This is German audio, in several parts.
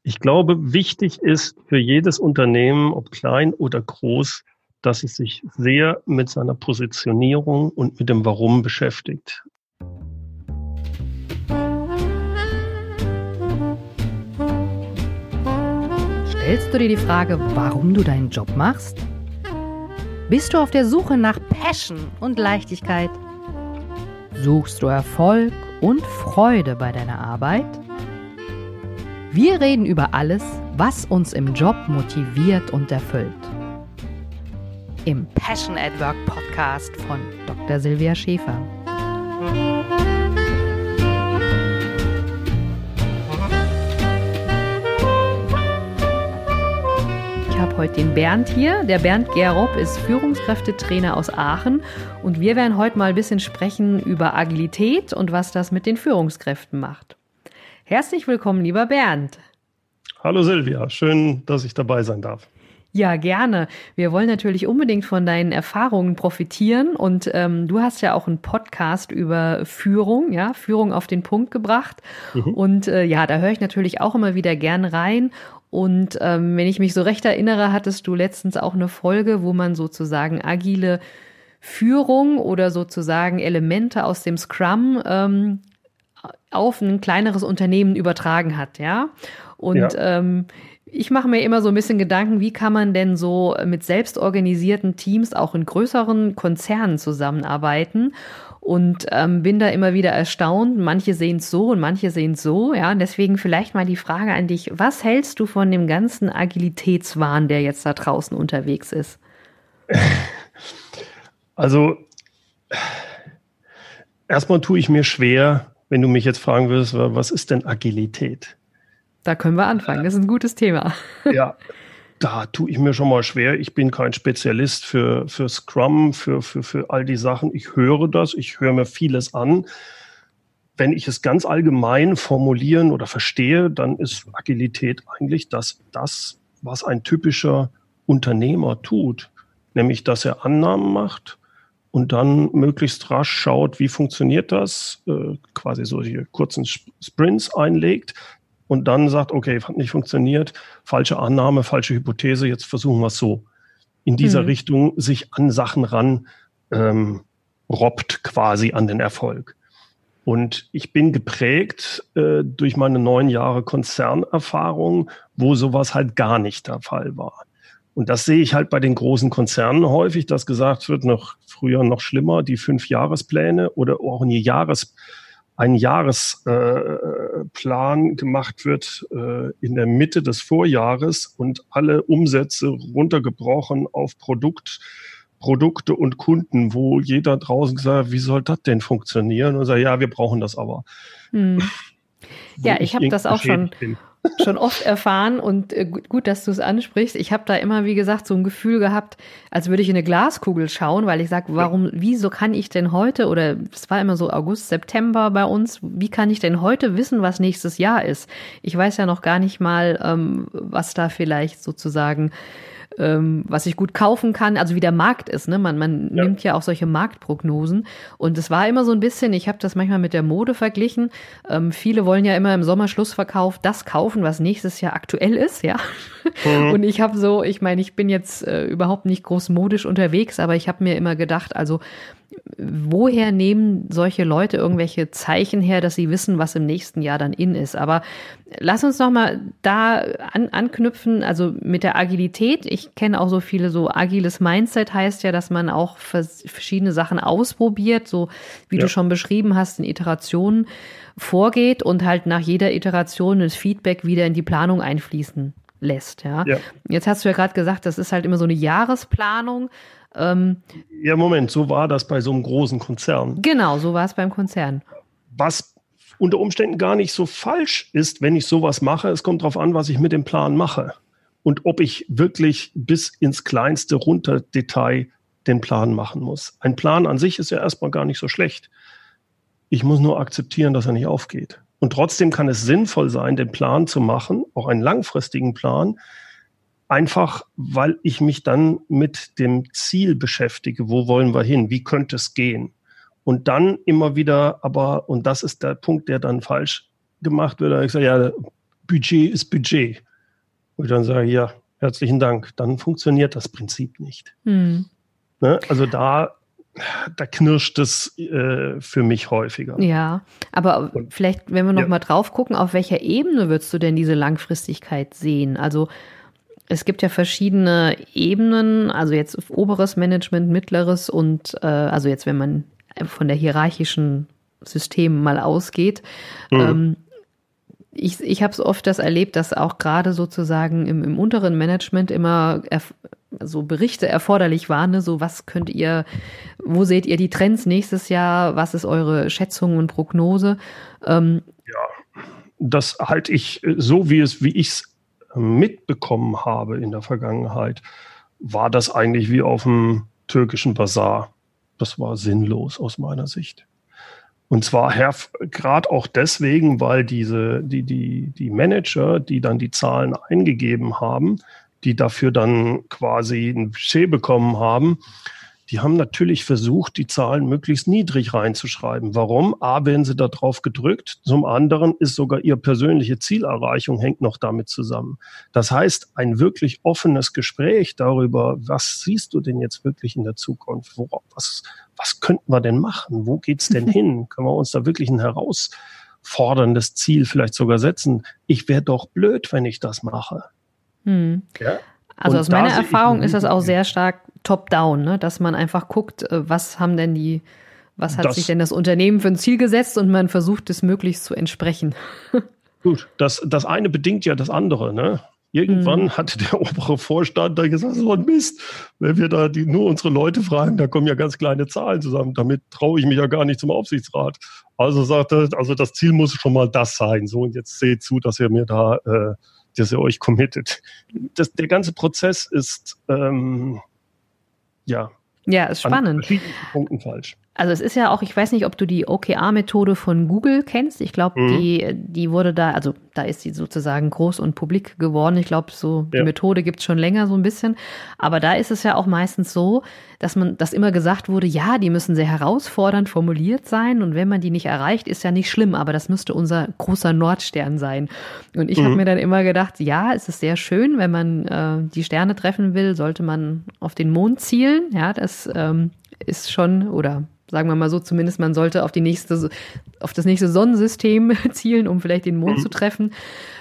Ich glaube, wichtig ist für jedes Unternehmen, ob klein oder groß, dass es sich sehr mit seiner Positionierung und mit dem Warum beschäftigt. Stellst du dir die Frage, warum du deinen Job machst? Bist du auf der Suche nach Passion und Leichtigkeit? Suchst du Erfolg und Freude bei deiner Arbeit? Wir reden über alles, was uns im Job motiviert und erfüllt. Im Passion at Work Podcast von Dr. Silvia Schäfer. Ich habe heute den Bernd hier. Der Bernd Gerob ist Führungskräftetrainer aus Aachen und wir werden heute mal ein bisschen sprechen über Agilität und was das mit den Führungskräften macht. Herzlich willkommen, lieber Bernd. Hallo Silvia, schön, dass ich dabei sein darf. Ja, gerne. Wir wollen natürlich unbedingt von deinen Erfahrungen profitieren und du hast ja auch einen Podcast über Führung, ja, Führung auf den Punkt gebracht. Und da höre ich natürlich auch immer wieder gern rein. Und wenn ich mich so recht erinnere, hattest du letztens auch eine Folge, wo man sozusagen agile Führung oder sozusagen Elemente aus dem Scrum auf ein kleineres Unternehmen übertragen hat, ja. Und ich mache mir immer so ein bisschen Gedanken, wie kann man denn so mit selbstorganisierten Teams auch in größeren Konzernen zusammenarbeiten? Und bin da immer wieder erstaunt. Manche sehen es so und manche sehen es so. Ja, und deswegen vielleicht mal die Frage an dich: Was hältst du von dem ganzen Agilitätswahn, der jetzt da draußen unterwegs ist? Also erstmal tue ich mir schwer, wenn du mich jetzt fragen würdest, was ist denn Agilität? Da können wir anfangen. Das ist ein gutes Thema. Ja, da tue ich mir schon mal schwer. Ich bin kein Spezialist für Scrum, für all die Sachen. Ich höre das, ich höre mir vieles an. Wenn ich es ganz allgemein formulieren oder verstehe, dann ist Agilität eigentlich das, was ein typischer Unternehmer tut. Nämlich, dass er Annahmen macht und dann möglichst rasch schaut, wie funktioniert das, quasi solche kurzen Sprints einlegt und dann sagt, okay, hat nicht funktioniert, falsche Annahme, falsche Hypothese, jetzt versuchen wir es so. In dieser Richtung sich an Sachen ran robbt quasi an den Erfolg. Und ich bin geprägt durch meine 9 Jahre Konzernerfahrung, wo sowas halt gar nicht der Fall war. Und das sehe ich halt bei den großen Konzernen häufig, dass gesagt wird, früher noch schlimmer, die 5-Jahrespläne oder auch ein Jahresplan gemacht wird in der Mitte des Vorjahres und alle Umsätze runtergebrochen auf Produkte und Kunden, wo jeder draußen sagt, wie soll das denn funktionieren? Und sagt, ja, wir brauchen das aber. Ja, ich habe das auch schon oft erfahren und gut, dass du es ansprichst. Ich habe da immer, wie gesagt, so ein Gefühl gehabt, als würde ich in eine Glaskugel schauen, weil ich sage, wieso kann ich denn heute, oder es war immer so August, September bei uns, wie kann ich denn heute wissen, was nächstes Jahr ist? Ich weiß ja noch gar nicht mal, was da vielleicht sozusagen was ich gut kaufen kann, also wie der Markt ist, ne? Man nimmt ja auch solche Marktprognosen und es war immer so ein bisschen, ich habe das manchmal mit der Mode verglichen, viele wollen ja immer im Sommerschlussverkauf das kaufen, was nächstes Jahr aktuell ist, ja. Und ich habe ich bin jetzt überhaupt nicht groß modisch unterwegs, aber ich habe mir immer gedacht, also woher nehmen solche Leute irgendwelche Zeichen her, dass sie wissen, was im nächsten Jahr dann in ist? Aber lass uns noch mal da anknüpfen, also mit der Agilität. Ich kenne auch so viele, so agiles Mindset heißt ja, dass man auch verschiedene Sachen ausprobiert, so wie du schon beschrieben hast, in Iterationen vorgeht und halt nach jeder Iteration das Feedback wieder in die Planung einfließen lässt. Ja. Jetzt hast du ja gerade gesagt, das ist halt immer so eine Jahresplanung. Ja, Moment, so war das bei so einem großen Konzern. Genau, so war es beim Konzern. Was unter Umständen gar nicht so falsch ist, wenn ich sowas mache. Es kommt darauf an, was ich mit dem Plan mache und ob ich wirklich bis ins kleinste runter Detail den Plan machen muss. Ein Plan an sich ist ja erstmal gar nicht so schlecht. Ich muss nur akzeptieren, dass er nicht aufgeht. Und trotzdem kann es sinnvoll sein, den Plan zu machen, auch einen langfristigen Plan, einfach, weil ich mich dann mit dem Ziel beschäftige. Wo wollen wir hin? Wie könnte es gehen? Und dann immer wieder, und das ist der Punkt, der dann falsch gemacht wird, ich sage, ja, Budget ist Budget. Und ich dann sage, ja, herzlichen Dank, dann funktioniert das Prinzip nicht. Ne? Also da knirscht es für mich häufiger. Ja, aber vielleicht, wenn wir noch mal drauf gucken, auf welcher Ebene würdest du denn diese Langfristigkeit sehen? Also es gibt ja verschiedene Ebenen, also jetzt oberes Management, mittleres und also jetzt, wenn man von der hierarchischen System mal ausgeht. Ich habe es oft das erlebt, dass auch gerade sozusagen im unteren Management immer so Berichte erforderlich waren, ne? So wo seht ihr die Trends nächstes Jahr, was ist eure Schätzung und Prognose? Ja, das halte ich so, wie ich es mitbekommen habe in der Vergangenheit, war das eigentlich wie auf dem türkischen Basar. Das war sinnlos aus meiner Sicht. Und zwar gerade auch deswegen, weil die Manager, die dann die Zahlen eingegeben haben, die dafür dann quasi ein Budget bekommen haben, die haben natürlich versucht, die Zahlen möglichst niedrig reinzuschreiben. Warum? A, werden sie da drauf gedrückt. Zum anderen ist sogar ihre persönliche Zielerreichung hängt noch damit zusammen. Das heißt, ein wirklich offenes Gespräch darüber, was siehst du denn jetzt wirklich in der Zukunft? Was könnten wir denn machen? Wo geht's denn hin? Können wir uns da wirklich ein herausforderndes Ziel vielleicht sogar setzen? Ich wäre doch blöd, wenn ich das mache. Ja? Also aus meiner Erfahrung ist das auch sehr stark top-down, ne? Dass man einfach guckt, was hat sich denn das Unternehmen für ein Ziel gesetzt und man versucht, es möglichst zu entsprechen. Gut, das eine bedingt ja das andere, ne? Irgendwann hatte der obere Vorstand da gesagt, so ein Mist, wenn wir da nur unsere Leute fragen, da kommen ja ganz kleine Zahlen zusammen, damit traue ich mich ja gar nicht zum Aufsichtsrat. Also sagte, also das Ziel muss schon mal das sein. So, und jetzt seht zu, dass ihr mir da dass ihr euch committet. Der ganze Prozess ist, ist spannend. An verschiedenen Punkten falsch. Also es ist ja auch, ich weiß nicht, ob du die OKR-Methode von Google kennst. Ich glaube, die wurde da ist sie sozusagen groß und publik geworden. Ich glaube, die Methode gibt es schon länger so ein bisschen. Aber da ist es ja auch meistens so, dass immer gesagt wurde, ja, die müssen sehr herausfordernd formuliert sein. Und wenn man die nicht erreicht, ist ja nicht schlimm. Aber das müsste unser großer Nordstern sein. Und ich habe mir dann immer gedacht, ja, es ist sehr schön, wenn man die Sterne treffen will, sollte man auf den Mond zielen. Ja, das ist schon, oder sagen wir mal so, zumindest man sollte auf das nächste Sonnensystem zielen, um vielleicht den Mond zu treffen.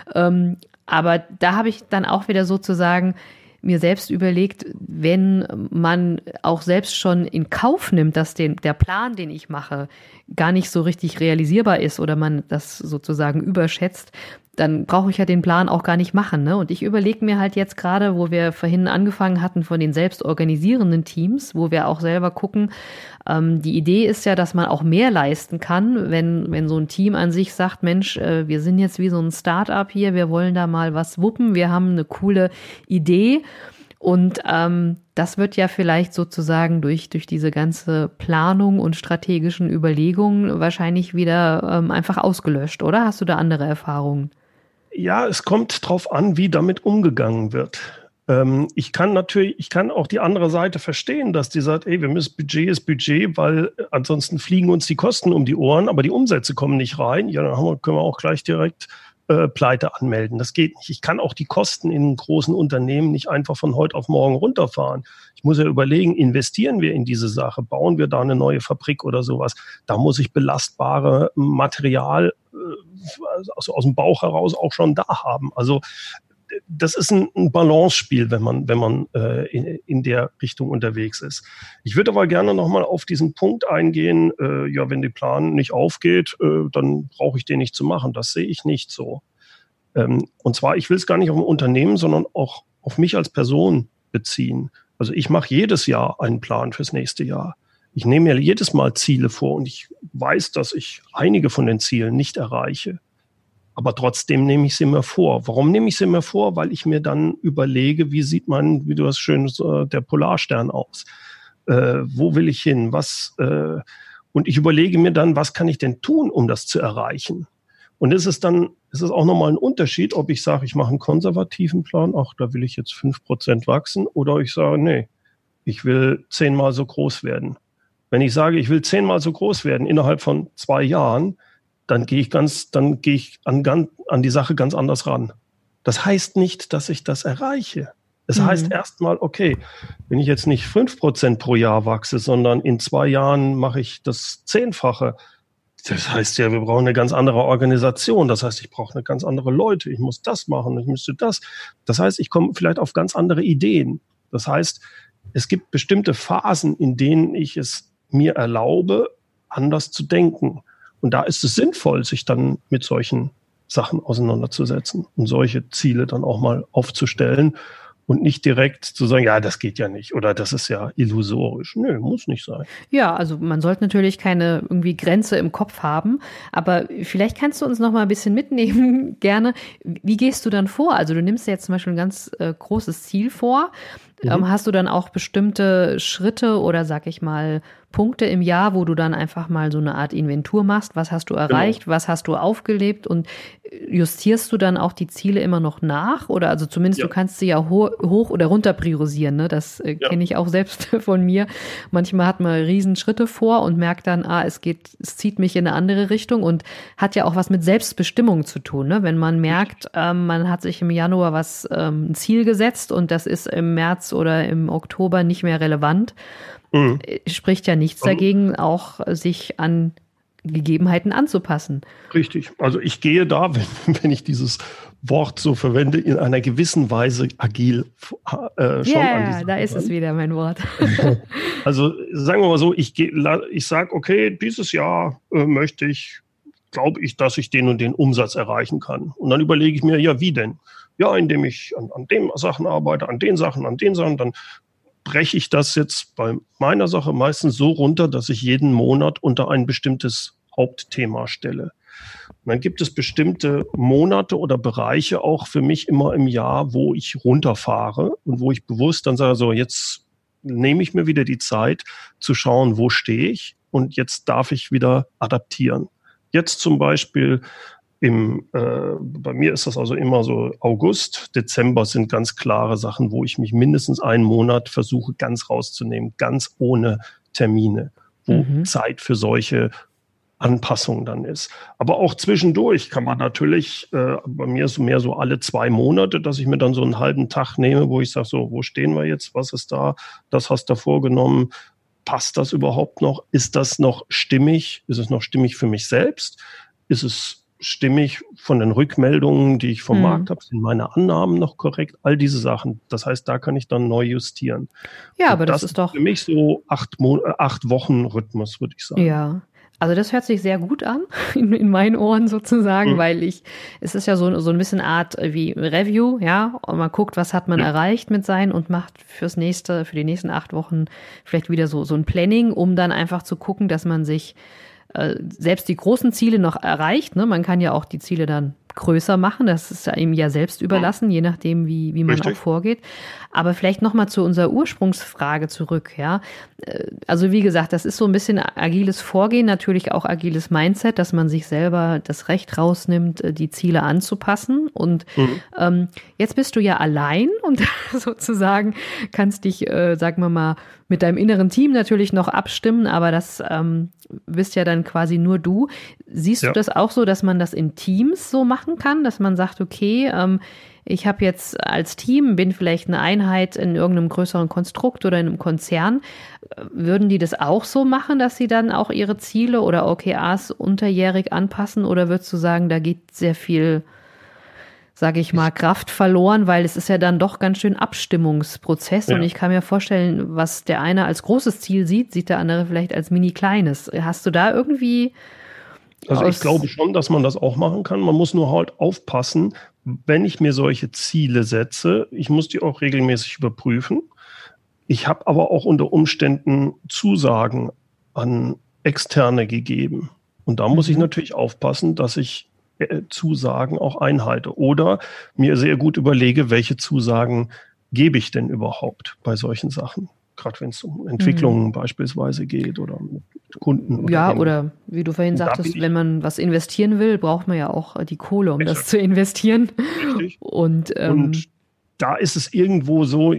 Aber da habe ich dann auch wieder sozusagen mir selbst überlegt, wenn man auch selbst schon in Kauf nimmt, dass der Plan, den ich mache, gar nicht so richtig realisierbar ist oder man das sozusagen überschätzt, dann brauche ich ja den Plan auch gar nicht machen, ne? Und ich überlege mir halt jetzt gerade, wo wir vorhin angefangen hatten von den selbst organisierenden Teams, wo wir auch selber gucken, die Idee ist ja, dass man auch mehr leisten kann, wenn so ein Team an sich sagt, Mensch, wir sind jetzt wie so ein Start-up hier, wir wollen da mal was wuppen, wir haben eine coole Idee. Und das wird ja vielleicht sozusagen durch diese ganze Planung und strategischen Überlegungen wahrscheinlich wieder einfach ausgelöscht, oder? Hast du da andere Erfahrungen? Ja, es kommt drauf an, wie damit umgegangen wird. Ich kann auch die andere Seite verstehen, dass die sagt, Budget ist Budget, weil ansonsten fliegen uns die Kosten um die Ohren, aber die Umsätze kommen nicht rein. Ja, dann können wir auch gleich direkt Pleite anmelden. Das geht nicht. Ich kann auch die Kosten in großen Unternehmen nicht einfach von heute auf morgen runterfahren. Ich muss ja überlegen, investieren wir in diese Sache? Bauen wir da eine neue Fabrik oder sowas? Da muss ich belastbare Material aus dem Bauch heraus auch schon da haben. Also das ist ein Balance-Spiel, wenn man in der Richtung unterwegs ist. Ich würde aber gerne nochmal auf diesen Punkt eingehen, wenn der Plan nicht aufgeht, dann brauche ich den nicht zu machen. Das sehe ich nicht so. Und zwar, ich will es gar nicht auf ein Unternehmen, sondern auch auf mich als Person beziehen. Also ich mache jedes Jahr einen Plan fürs nächste Jahr. Ich nehme mir jedes Mal Ziele vor und ich weiß, dass ich einige von den Zielen nicht erreiche. Aber trotzdem nehme ich sie mir vor. Warum nehme ich sie mir vor? Weil ich mir dann überlege, wie sieht man, wie du das schön, der Polarstern aus? Wo will ich hin? Und ich überlege mir dann, was kann ich denn tun, um das zu erreichen? Und es ist auch nochmal ein Unterschied, ob ich sage, ich mache einen konservativen Plan, da will ich jetzt 5% wachsen, oder ich sage, nee, ich will 10-mal so groß werden. Wenn ich sage, ich will 10-mal so groß werden innerhalb von 2 Jahren, dann gehe ich an die Sache ganz anders ran. Das heißt nicht, dass ich das erreiche. Es heißt erstmal, okay, wenn ich jetzt nicht 5% pro Jahr wachse, sondern in 2 Jahren mache ich das 10-fache. Das heißt ja, wir brauchen eine ganz andere Organisation. Das heißt, ich brauche eine ganz andere Leute. Ich muss das machen, ich müsste das. Das heißt, ich komme vielleicht auf ganz andere Ideen. Das heißt, es gibt bestimmte Phasen, in denen ich es mir erlaube, anders zu denken. Und da ist es sinnvoll, sich dann mit solchen Sachen auseinanderzusetzen und solche Ziele dann auch mal aufzustellen und nicht direkt zu sagen, ja, das geht ja nicht oder das ist ja illusorisch. Nö, muss nicht sein. Ja, also man sollte natürlich keine irgendwie Grenze im Kopf haben, aber vielleicht kannst du uns noch mal ein bisschen mitnehmen, gerne. Wie gehst du dann vor? Also du nimmst dir jetzt zum Beispiel ein ganz großes Ziel vor. Hast du dann auch bestimmte Schritte oder sag ich mal Punkte im Jahr, wo du dann einfach mal so eine Art Inventur machst? Was hast du erreicht? Genau. Was hast du aufgelebt? Und justierst du dann auch die Ziele immer noch nach? Oder also zumindest du kannst sie ja hoch oder runter priorisieren. Ne? Das kenne ich auch selbst von mir. Manchmal hat man Riesenschritte vor und merkt dann, es zieht mich in eine andere Richtung und hat ja auch was mit Selbstbestimmung zu tun. Ne? Wenn man merkt, man hat sich im Januar ein Ziel gesetzt und das ist im März oder im Oktober nicht mehr relevant, spricht ja nichts dagegen, auch sich an Gegebenheiten anzupassen. Richtig. Also ich gehe da, wenn ich dieses Wort so verwende, in einer gewissen Weise agil schon an die Sache da ist es wieder mein Wort. Also sagen wir mal so, ich sage, okay, dieses Jahr glaube ich, dass ich den und den Umsatz erreichen kann. Und dann überlege ich mir, ja, wie denn? Ja, indem ich an den Sachen arbeite, an den Sachen, dann breche ich das jetzt bei meiner Sache meistens so runter, dass ich jeden Monat unter ein bestimmtes Hauptthema stelle. Und dann gibt es bestimmte Monate oder Bereiche auch für mich immer im Jahr, wo ich runterfahre und wo ich bewusst dann sage, so jetzt nehme ich mir wieder die Zeit zu schauen, wo stehe ich und jetzt darf ich wieder adaptieren. Jetzt zum Beispiel bei mir ist das also immer so August, Dezember sind ganz klare Sachen, wo ich mich mindestens einen Monat versuche ganz rauszunehmen, ganz ohne Termine, wo Zeit für solche Anpassungen dann ist. Aber auch zwischendurch kann man natürlich, bei mir ist es mehr so alle 2 Monate, dass ich mir dann so einen halben Tag nehme, wo ich sage, so, wo stehen wir jetzt, was ist da, das hast du vorgenommen, passt das überhaupt noch, ist das noch stimmig, ist es noch stimmig für mich selbst, ist es stimmig von den Rückmeldungen, die ich vom Markt habe, sind meine Annahmen noch korrekt, all diese Sachen. Das heißt, da kann ich dann neu justieren. Ja, und aber das ist doch für mich so 8 Wochen Rhythmus, würde ich sagen. Ja, also das hört sich sehr gut an, in meinen Ohren sozusagen, weil es ist ja so ein bisschen Art wie Review, ja, und man guckt, was hat man erreicht mit sein und macht für die nächsten 8 Wochen vielleicht wieder so ein Planning, um dann einfach zu gucken, dass man sich selbst die großen Ziele noch erreicht. Ne? Man kann ja auch die Ziele dann größer machen. Das ist ja ihm ja selbst überlassen, je nachdem, wie man auch vorgeht. Aber vielleicht nochmal zu unserer Ursprungsfrage zurück. Ja, also wie gesagt, das ist so ein bisschen agiles Vorgehen, natürlich auch agiles Mindset, dass man sich selber das Recht rausnimmt, die Ziele anzupassen. Und jetzt bist du ja allein und sozusagen kannst dich, sagen wir mal, mit deinem inneren Team natürlich noch abstimmen, aber das bist ja dann quasi nur du. Siehst du das auch so, dass man das in Teams so machen kann, dass man sagt, okay, ich habe jetzt als Team, bin vielleicht eine Einheit in irgendeinem größeren Konstrukt oder in einem Konzern. Würden die das auch so machen, dass sie dann auch ihre Ziele oder OKRs unterjährig anpassen? Oder würdest du sagen, da geht sehr viel, sage ich mal, Kraft verloren, weil es ist ja dann doch ganz schön Abstimmungsprozess. Ja. Und ich kann mir vorstellen, was der eine als großes Ziel sieht der andere vielleicht als mini kleines. Hast du da irgendwie... Also ich glaube schon, dass man das auch machen kann. Man muss nur halt aufpassen, wenn ich mir solche Ziele setze, ich muss die auch regelmäßig überprüfen. Ich habe aber auch unter Umständen Zusagen an Externe gegeben. Und da muss ich natürlich aufpassen, dass ich Zusagen auch einhalte. Oder mir sehr gut überlege, welche Zusagen gebe ich denn überhaupt bei solchen Sachen. Gerade wenn es um Entwicklungen beispielsweise geht oder mit Kunden. Oder wie du vorhin sagtest, wenn man was investieren will, braucht man ja auch die Kohle, um das zu investieren. Richtig. Und da ist es irgendwo so,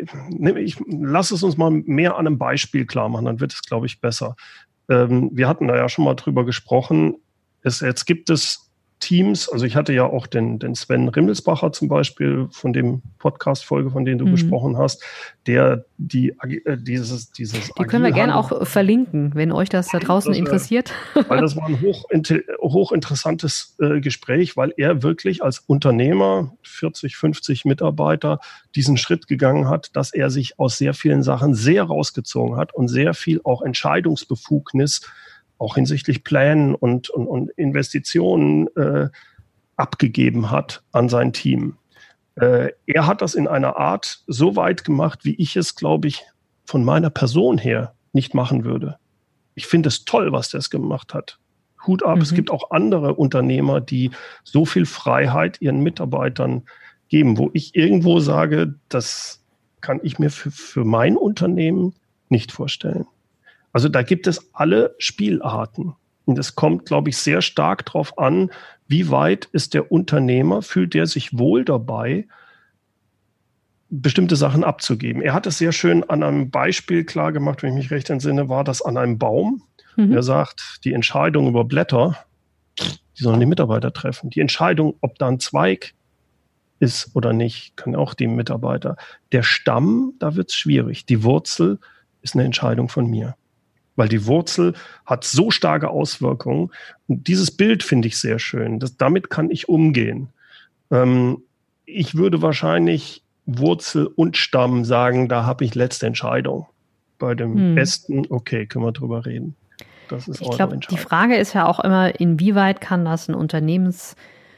lass es uns mal mehr an einem Beispiel klar machen, dann wird es, glaube ich, besser. Wir hatten da ja schon mal drüber gesprochen. Jetzt gibt es Teams, also ich hatte ja auch den Sven Rimmelsbacher zum Beispiel von dem Podcast-Folge, von dem du gesprochen hast, der dieses Die können wir gerne auch verlinken, wenn euch das da draußen interessiert. Weil das war ein hochinteressantes Gespräch, weil er wirklich als Unternehmer, 40, 50 Mitarbeiter, diesen Schritt gegangen hat, dass er sich aus sehr vielen Sachen sehr rausgezogen hat und sehr viel auch Entscheidungsbefugnis auch hinsichtlich Plänen und Investitionen abgegeben hat an sein Team. Er hat das in einer Art so weit gemacht, wie ich es, glaube ich, von meiner Person her nicht machen würde. Ich finde es toll, was der gemacht hat. Hut ab. Es gibt auch andere Unternehmer, die so viel Freiheit ihren Mitarbeitern geben, wo ich irgendwo sage, das kann ich mir für mein Unternehmen nicht vorstellen. Also da gibt es alle Spielarten. Und es kommt, glaube ich, sehr stark darauf an, wie weit ist der Unternehmer, fühlt der sich wohl dabei, bestimmte Sachen abzugeben. Er hat es sehr schön an einem Beispiel klar gemacht, wenn ich mich recht entsinne, war das an einem Baum. Er sagt, die Entscheidung über Blätter, die sollen die Mitarbeiter treffen. Die Entscheidung, ob da ein Zweig ist oder nicht, können auch die Mitarbeiter. Der Stamm, da wird es schwierig. Die Wurzel ist eine Entscheidung von mir. Weil die Wurzel hat so starke Auswirkungen. Und dieses Bild finde ich sehr schön. Damit kann ich umgehen. Ich würde wahrscheinlich Wurzel und Stamm sagen, da habe ich letzte Entscheidung. Bei dem Besten, okay, können wir drüber reden. Das ist ich glaube, die Frage ist ja auch immer, inwieweit kann das ein Unternehmenschef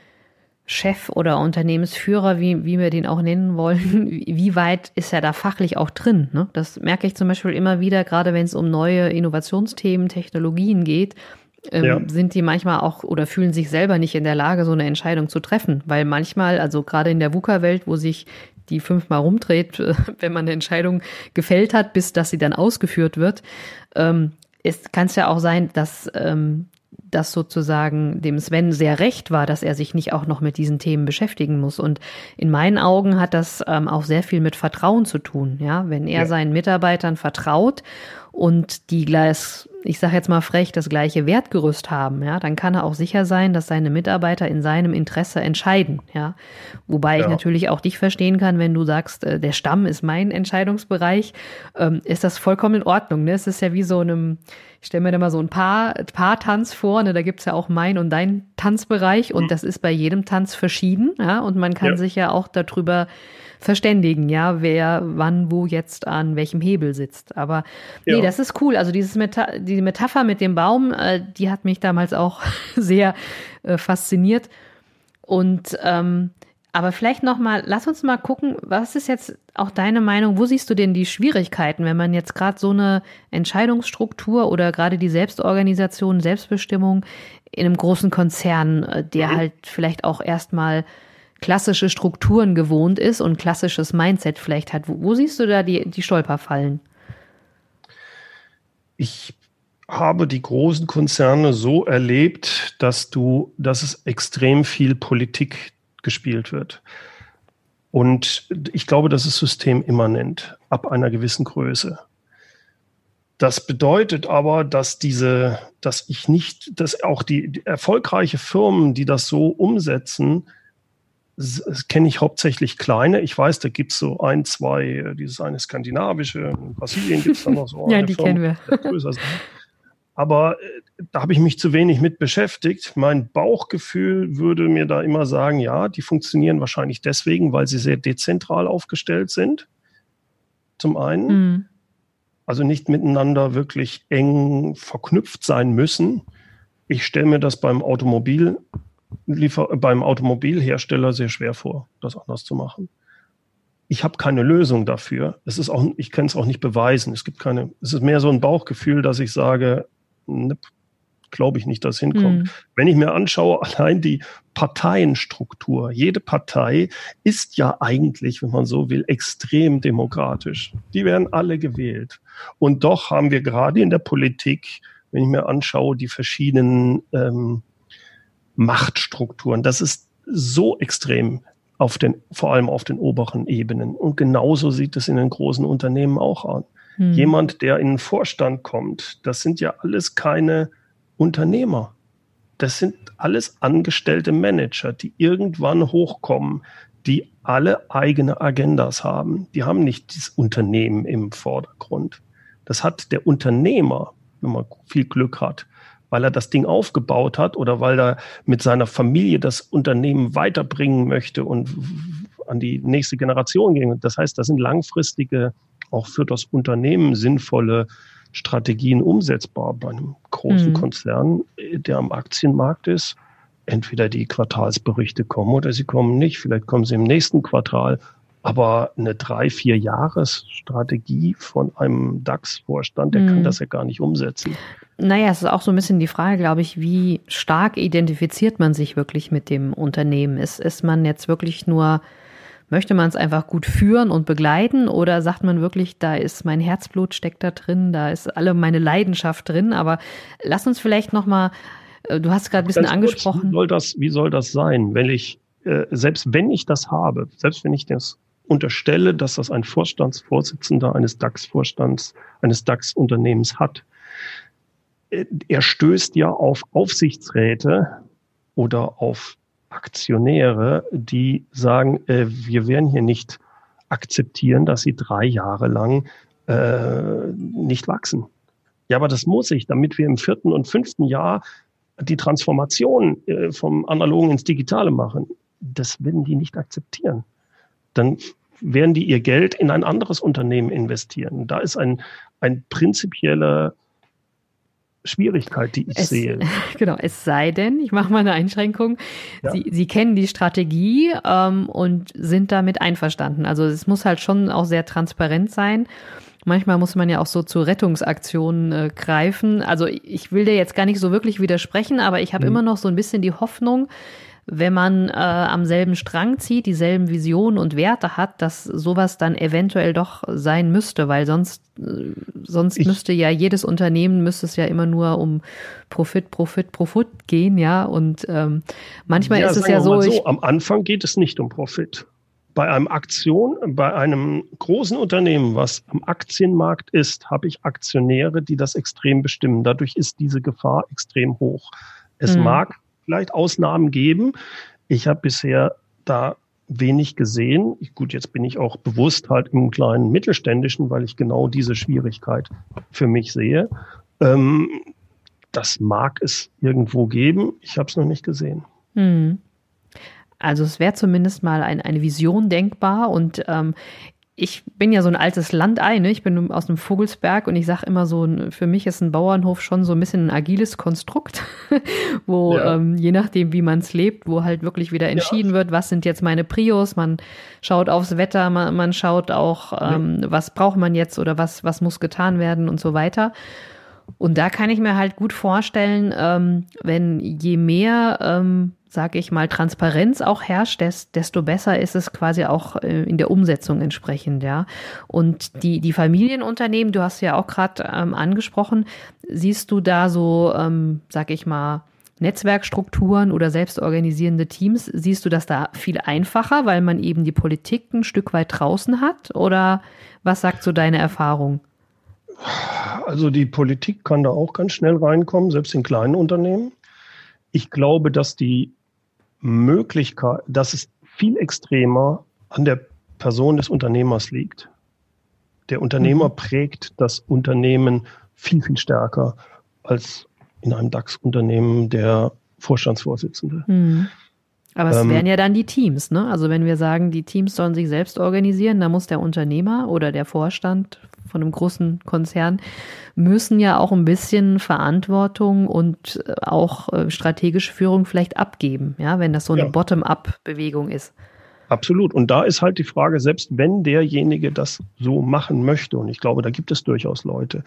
oder Unternehmensführer, wie wir den auch nennen wollen, wie weit ist er da fachlich auch drin? Ne? Das merke ich zum Beispiel immer wieder, gerade wenn es um neue Innovationsthemen, Technologien geht, sind die manchmal auch oder fühlen sich selber nicht in der Lage, so eine Entscheidung zu treffen. Weil manchmal, also gerade in der VUCA-Welt, wo sich die 5-mal rumdreht, wenn man eine Entscheidung gefällt hat, bis dass sie dann ausgeführt wird, kann es ja auch sein, dass das sozusagen dem Sven sehr recht war, dass er sich nicht auch noch mit diesen Themen beschäftigen muss. Und in meinen Augen hat das auch sehr viel mit Vertrauen zu tun. Ja, wenn er seinen Mitarbeitern vertraut und die gleich, ich sage jetzt mal frech, das gleiche Wertgerüst haben, ja, dann kann er auch sicher sein, dass seine Mitarbeiter in seinem Interesse entscheiden. Ja, wobei ich natürlich auch dich verstehen kann, wenn du sagst, der Stamm ist mein Entscheidungsbereich, ist das vollkommen in Ordnung. Ne? Es ist ja wie so einem, ich stelle mir da mal so ein Paar-Tanz vor, ne? Da gibt's ja auch mein und dein Tanzbereich und das ist bei jedem Tanz verschieden, ja, und man kann sich ja auch darüber verständigen, ja, wer wann wo jetzt an welchem Hebel sitzt. Aber nee, das ist cool. Also die Metapher mit dem Baum, die hat mich damals auch sehr fasziniert. Und aber vielleicht nochmal, lass uns mal gucken, was ist jetzt auch deine Meinung, wo siehst du denn die Schwierigkeiten, wenn man jetzt gerade so eine Entscheidungsstruktur oder gerade die Selbstorganisation, Selbstbestimmung in einem großen Konzern, der halt vielleicht auch erstmal klassische Strukturen gewohnt ist und klassisches Mindset vielleicht hat. Wo siehst du da die Stolperfallen? Ich habe die großen Konzerne so erlebt, dass es extrem viel Politik gespielt wird. Und ich glaube, das ist systemimmanent ab einer gewissen Größe. Das bedeutet aber, dass auch die erfolgreiche Firmen, die das so umsetzen, das kenne ich hauptsächlich kleine. Ich weiß, da gibt es so ein, zwei, dieses eine skandinavische, in Brasilien gibt es dann noch so ja, eine die Firma, kennen wir. Größer sind. Aber da habe ich mich zu wenig mit beschäftigt. Mein Bauchgefühl würde mir da immer sagen, ja, die funktionieren wahrscheinlich deswegen, weil sie sehr dezentral aufgestellt sind. Zum einen. Also nicht miteinander wirklich eng verknüpft sein müssen. Ich stelle mir das beim Automobilhersteller sehr schwer vor, das anders zu machen. Ich habe keine Lösung dafür. Ich kann es auch nicht beweisen. Es ist mehr so ein Bauchgefühl, dass ich sage, glaube ich nicht, dass es hinkommt. Wenn ich mir anschaue, allein die Parteienstruktur, jede Partei ist ja eigentlich, wenn man so will, extrem demokratisch. Die werden alle gewählt. Und doch haben wir gerade in der Politik, wenn ich mir anschaue, die verschiedenen Machtstrukturen. Das ist so extrem vor allem auf den oberen Ebenen. Und genauso sieht es in den großen Unternehmen auch an. Jemand, der in den Vorstand kommt, das sind ja alles keine Unternehmer. das sind alles angestellte Manager, die irgendwann hochkommen, die alle eigene Agendas haben. Die haben nicht das Unternehmen im Vordergrund. Das hat der Unternehmer, wenn man viel Glück hat, weil er das Ding aufgebaut hat oder weil er mit seiner Familie das Unternehmen weiterbringen möchte und an die nächste Generation gehen. Das heißt, das sind langfristige, auch für das Unternehmen sinnvolle Strategien umsetzbar bei einem großen Konzern, der am Aktienmarkt ist. Entweder die Quartalsberichte kommen oder sie kommen nicht. Vielleicht kommen sie im nächsten Quartal. Aber eine 3-4 Jahresstrategie von einem DAX-Vorstand, der kann das ja gar nicht umsetzen. Naja, es ist auch so ein bisschen die Frage, glaube ich, wie stark identifiziert man sich wirklich mit dem Unternehmen? Ist man jetzt wirklich nur, möchte man es einfach gut führen und begleiten oder sagt man wirklich, da ist mein Herzblut steckt da drin, da ist alle meine Leidenschaft drin? Aber lass uns vielleicht nochmal, du hast gerade ein bisschen angesprochen. Wie soll das sein, wenn ich, selbst wenn ich das habe, selbst wenn ich das unterstelle, dass das ein Vorstandsvorsitzender eines DAX-Vorstands, eines DAX-Unternehmens hat, er stößt ja auf Aufsichtsräte oder auf Aktionäre, die sagen, wir werden hier nicht akzeptieren, dass sie 3 Jahre lang nicht wachsen. Ja, aber das muss ich, damit wir im 4. und 5. Jahr die Transformation vom Analogen ins Digitale machen. Das werden die nicht akzeptieren. Dann werden die ihr Geld in ein anderes Unternehmen investieren. Da ist ein prinzipielle Schwierigkeit, die ich sehe. Genau, es sei denn, ich mache mal eine Einschränkung, ja. Sie kennen die Strategie und sind damit einverstanden. Also es muss halt schon auch sehr transparent sein. Manchmal muss man ja auch so zu Rettungsaktionen greifen. Also ich will dir jetzt gar nicht so wirklich widersprechen, aber ich habe immer noch so ein bisschen die Hoffnung, wenn man am selben Strang zieht, dieselben Visionen und Werte hat, dass sowas dann eventuell doch sein müsste, weil sonst müsste ja jedes Unternehmen, müsste es ja immer nur um Profit gehen, ja, und manchmal ist es ja so. Am Anfang geht es nicht um Profit. Bei einem großen Unternehmen, was am Aktienmarkt ist, habe ich Aktionäre, die das extrem bestimmen. Dadurch ist diese Gefahr extrem hoch. Es mag vielleicht Ausnahmen geben. Ich habe bisher da wenig gesehen. Gut, jetzt bin ich auch bewusst halt im kleinen Mittelständischen, weil ich genau diese Schwierigkeit für mich sehe. Das mag es irgendwo geben. Ich habe es noch nicht gesehen. Also es wäre zumindest mal eine Vision denkbar und ich bin ja so ein altes Landei, ne? Ich bin aus dem Vogelsberg und ich sage immer so, für mich ist ein Bauernhof schon so ein bisschen ein agiles Konstrukt, wo je nachdem, wie man es lebt, wo halt wirklich wieder entschieden wird, was sind jetzt meine Prios, man schaut aufs Wetter, man schaut auch, was braucht man jetzt oder was muss getan werden und so weiter. Und da kann ich mir halt gut vorstellen, wenn je mehr, sage ich mal, Transparenz auch herrscht, desto besser ist es quasi auch in der Umsetzung entsprechend, ja. Und die Familienunternehmen, du hast ja auch gerade angesprochen, siehst du da so, sage ich mal, Netzwerkstrukturen oder selbstorganisierende Teams, siehst du das da viel einfacher, weil man eben die Politik ein Stück weit draußen hat? Oder was sagt so deine Erfahrung? Also die Politik kann da auch ganz schnell reinkommen, selbst in kleinen Unternehmen. Ich glaube, dass die Möglichkeit, dass es viel extremer an der Person des Unternehmers liegt. Der Unternehmer prägt das Unternehmen viel, viel stärker als in einem DAX-Unternehmen der Vorstandsvorsitzende. Aber es wären ja dann die Teams, ne? Also wenn wir sagen, die Teams sollen sich selbst organisieren, dann muss der Unternehmer oder der Vorstand von einem großen Konzern müssen ja auch ein bisschen Verantwortung und auch strategische Führung vielleicht abgeben, ja, wenn das so eine Bottom-up-Bewegung ist. Absolut. Und da ist halt die Frage, selbst wenn derjenige das so machen möchte, und ich glaube, da gibt es durchaus Leute,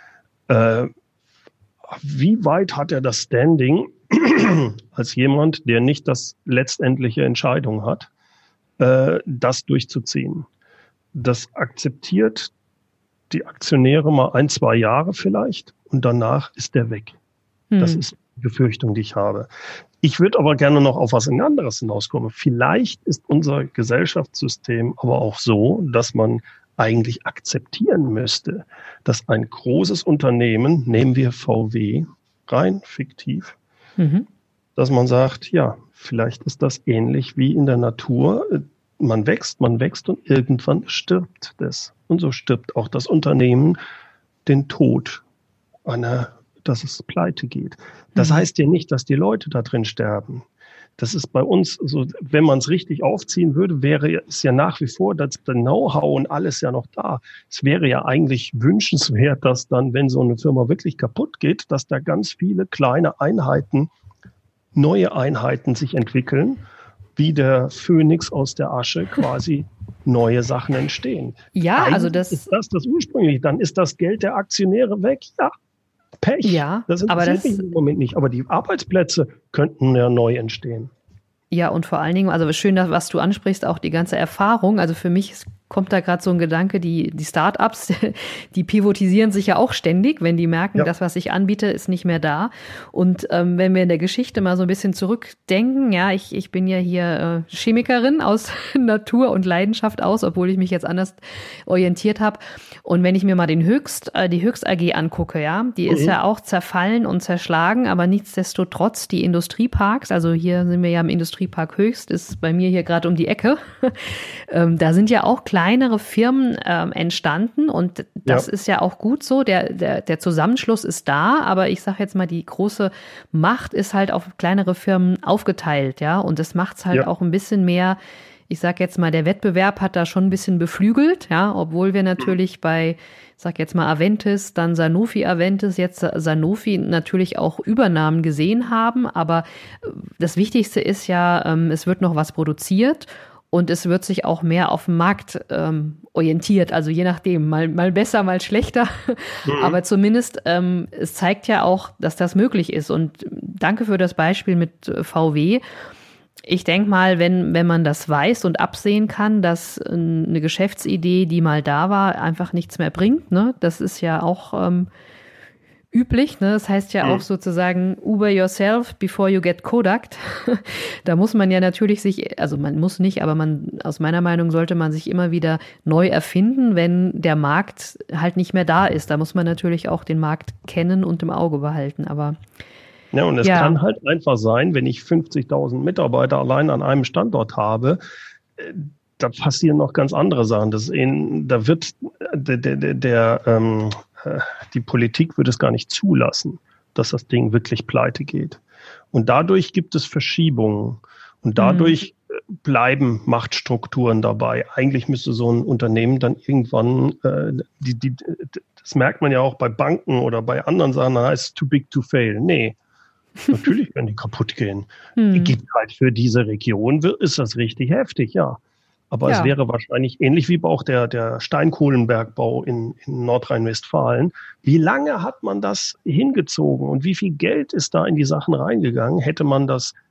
wie weit hat er das Standing als jemand, der nicht das letztendliche Entscheidung hat, das durchzuziehen? Das akzeptiert die Aktionäre mal 1-2 Jahre vielleicht und danach ist der weg. Das ist die Befürchtung, die ich habe. Ich würde aber gerne noch auf was anderes hinauskommen. Vielleicht ist unser Gesellschaftssystem aber auch so, dass man eigentlich akzeptieren müsste, dass ein großes Unternehmen, nehmen wir VW, rein fiktiv, dass man sagt, ja, vielleicht ist das ähnlich wie in der Natur. Man wächst und irgendwann stirbt das. Und so stirbt auch das Unternehmen den Tod, dass es pleite geht. Das heißt ja nicht, dass die Leute da drin sterben. Das ist bei uns so, wenn man es richtig aufziehen würde, wäre es ja nach wie vor das Know-how und alles ja noch da. Es wäre ja eigentlich wünschenswert, dass dann, wenn so eine Firma wirklich kaputt geht, dass da ganz viele kleine Einheiten, neue Einheiten sich entwickeln, wie der Phönix aus der Asche quasi neue Sachen entstehen. Ja, eigentlich also das ist das ursprünglich. Dann ist das Geld der Aktionäre weg. Ja, Pech. Ja, das interessiert mich im Moment nicht. Aber die Arbeitsplätze könnten ja neu entstehen. Ja, und vor allen Dingen, also schön, was du ansprichst, auch die ganze Erfahrung. Also für mich kommt da gerade so ein Gedanke, die Start-ups, die pivotisieren sich ja auch ständig, wenn die merken, das, was ich anbiete, ist nicht mehr da. Und wenn wir in der Geschichte mal so ein bisschen zurückdenken, ja, ich bin ja hier Chemikerin aus Natur und Leidenschaft aus, obwohl ich mich jetzt anders orientiert habe. Und wenn ich mir mal die Höchst AG angucke, ja, die ist ja auch zerfallen und zerschlagen, aber nichtsdestotrotz die Industrieparks, also hier sind wir ja im Industriepark Höchst, ist bei mir hier gerade um die Ecke, da sind ja auch kleinere Firmen entstanden und das ist ja auch gut so. Der Zusammenschluss ist da, aber ich sage jetzt mal, die große Macht ist halt auf kleinere Firmen aufgeteilt, ja, und das macht es halt auch ein bisschen mehr. Ich sage jetzt mal, der Wettbewerb hat da schon ein bisschen beflügelt, ja, obwohl wir natürlich bei, ich sage jetzt mal Aventis, dann Sanofi Aventis, jetzt Sanofi natürlich auch Übernahmen gesehen haben, aber das Wichtigste ist ja, es wird noch was produziert. Und es wird sich auch mehr auf den Markt orientiert, also je nachdem, mal besser, mal schlechter. Aber zumindest, es zeigt ja auch, dass das möglich ist. Und danke für das Beispiel mit VW. Ich denke mal, wenn man das weiß und absehen kann, dass eine Geschäftsidee, die mal da war, einfach nichts mehr bringt, ne? Das ist ja auch üblich, ne? Das heißt ja auch sozusagen Uber yourself before you get Kodak. Da muss man ja natürlich also man muss nicht, aber aus meiner Meinung sollte man sich immer wieder neu erfinden, wenn der Markt halt nicht mehr da ist. Da muss man natürlich auch den Markt kennen und im Auge behalten, aber ja, und es kann halt einfach sein, wenn ich 50.000 Mitarbeiter allein an einem Standort habe, da passieren noch ganz andere Sachen. Da wird die Politik wird es gar nicht zulassen, dass das Ding wirklich pleite geht. Und dadurch gibt es Verschiebungen. Und dadurch bleiben Machtstrukturen dabei. Eigentlich müsste so ein Unternehmen dann irgendwann, das merkt man ja auch bei Banken oder bei anderen Sachen, heißt es too big to fail. Nee, natürlich werden die kaputt gehen. Gibt halt für diese Region, ist das richtig heftig, ja. Aber es wäre wahrscheinlich ähnlich wie auch der Steinkohlenbergbau in Nordrhein-Westfalen. Wie lange hat man das hingezogen und wie viel Geld ist da in die Sachen reingegangen? Hätte man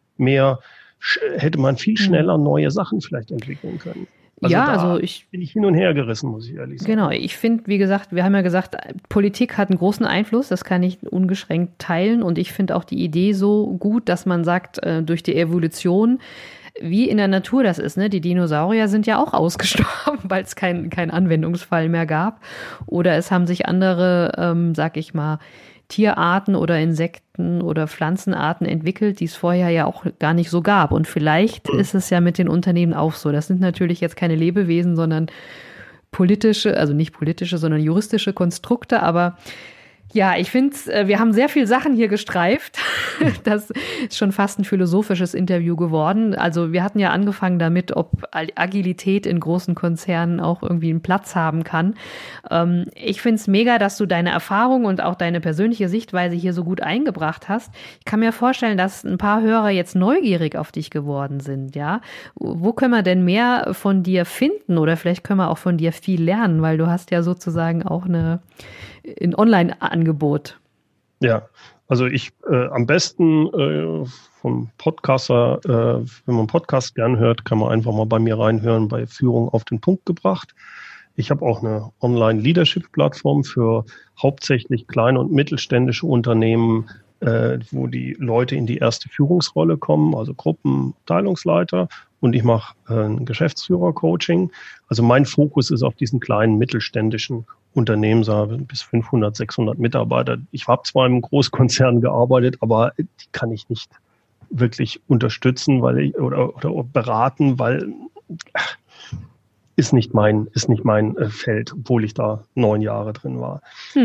viel schneller neue Sachen vielleicht entwickeln können. Also bin ich hin und her gerissen, muss ich ehrlich sagen. Genau, ich finde, wie gesagt, wir haben ja gesagt, Politik hat einen großen Einfluss, das kann ich ungeschränkt teilen und ich finde auch die Idee so gut, dass man sagt, durch die Evolution, wie in der Natur das ist, ne? Die Dinosaurier sind ja auch ausgestorben, weil es kein Anwendungsfall mehr gab. Oder es haben sich andere, sag ich mal, Tierarten oder Insekten oder Pflanzenarten entwickelt, die es vorher ja auch gar nicht so gab. Und vielleicht ist es ja mit den Unternehmen auch so. Das sind natürlich jetzt keine Lebewesen, sondern nicht politische, sondern juristische Konstrukte, aber ja, ich finde, wir haben sehr viel Sachen hier gestreift. Das ist schon fast ein philosophisches Interview geworden. Also wir hatten ja angefangen damit, ob Agilität in großen Konzernen auch irgendwie einen Platz haben kann. Ich finde es mega, dass du deine Erfahrung und auch deine persönliche Sichtweise hier so gut eingebracht hast. Ich kann mir vorstellen, dass ein paar Hörer jetzt neugierig auf dich geworden sind. Ja, wo können wir denn mehr von dir finden? Oder vielleicht können wir auch von dir viel lernen, weil du hast ja sozusagen auch ein Online-Angebot. Ja, also ich am besten vom Podcaster, wenn man Podcast gern hört, kann man einfach mal bei mir reinhören, bei Führung auf den Punkt gebracht. Ich habe auch eine Online-Leadership-Plattform für hauptsächlich kleine und mittelständische Unternehmen, wo die Leute in die erste Führungsrolle kommen, also Gruppen, Abteilungsleiter. Und ich mache ein Geschäftsführer-Coaching. Also mein Fokus ist auf diesen kleinen mittelständischen Unternehmen, bis 500, 600 Mitarbeiter. Ich habe zwar im Großkonzern gearbeitet, aber die kann ich nicht wirklich unterstützen, oder beraten, weil ist nicht mein Feld, obwohl ich da 9 Jahre drin war.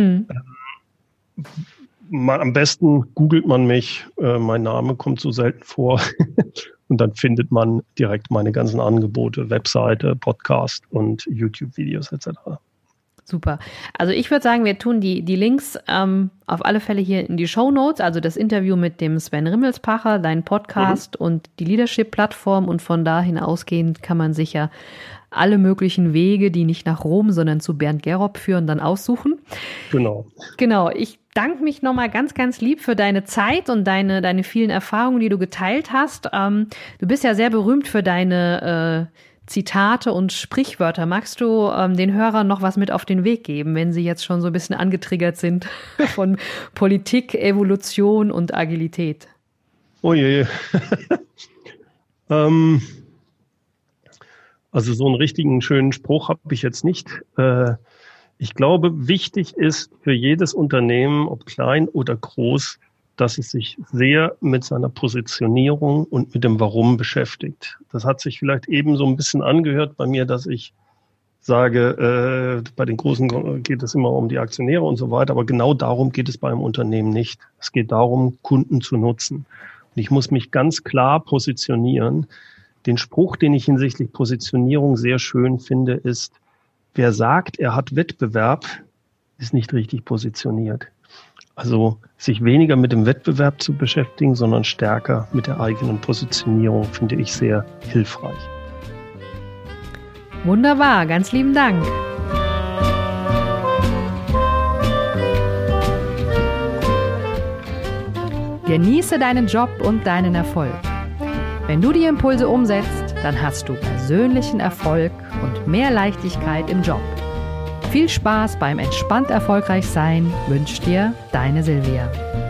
Am besten googelt man mich, mein Name kommt so selten vor und dann findet man direkt meine ganzen Angebote, Webseite, Podcast und YouTube-Videos etc. Super. Also ich würde sagen, wir tun die Links auf alle Fälle hier in die Shownotes, also das Interview mit dem Sven Rimmelspacher, dein Podcast und die Leadership-Plattform, und von da hinausgehend kann man sich ja alle möglichen Wege, die nicht nach Rom, sondern zu Bernd Gerob führen, dann aussuchen. Genau. Ich danke mich nochmal ganz, ganz lieb für deine Zeit und deine vielen Erfahrungen, die du geteilt hast. Du bist ja sehr berühmt für deine Zitate und Sprichwörter. Magst du den Hörern noch was mit auf den Weg geben, wenn sie jetzt schon so ein bisschen angetriggert sind von Politik, Evolution und Agilität? Oh je. Also so einen richtigen schönen Spruch habe ich jetzt nicht. Ich glaube, wichtig ist für jedes Unternehmen, ob klein oder groß, dass es sich sehr mit seiner Positionierung und mit dem Warum beschäftigt. Das hat sich vielleicht eben so ein bisschen angehört bei mir, dass ich sage, bei den Großen geht es immer um die Aktionäre und so weiter, aber genau darum geht es beim Unternehmen nicht. Es geht darum, Kunden zu nutzen. Und ich muss mich ganz klar positionieren. Den Spruch, den ich hinsichtlich Positionierung sehr schön finde, ist: Wer sagt, er hat Wettbewerb, ist nicht richtig positioniert. Also sich weniger mit dem Wettbewerb zu beschäftigen, sondern stärker mit der eigenen Positionierung, finde ich sehr hilfreich. Wunderbar, ganz lieben Dank. Genieße deinen Job und deinen Erfolg. Wenn du die Impulse umsetzt, dann hast du persönlichen Erfolg und mehr Leichtigkeit im Job. Viel Spaß beim entspannt erfolgreich sein wünscht dir deine Silvia.